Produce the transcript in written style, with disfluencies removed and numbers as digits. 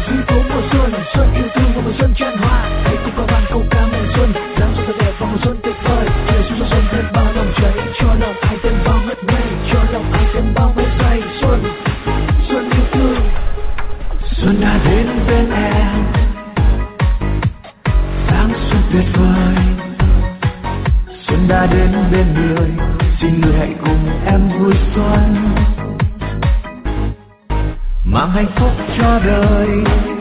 duy tố mùa xuân, xuân yêu thương và mùa xuân tràn hoa. Hãy cùng cao vang câu ca mừng xuân, dáng cho thật đẹp và mùa xuân tuyệt vời. Trời xuống xuân thêm bao lòng cháy, cho lòng ai thêm bao ngất ngây, cho lòng ai thêm bao mây say. Xuân, xuân yêu thương, xuân đã đến bên em, tháng xuân tuyệt vời. Xuân đã đến bên người, xin người hãy cùng em vui xuân, mang hạnh phúc cho đời.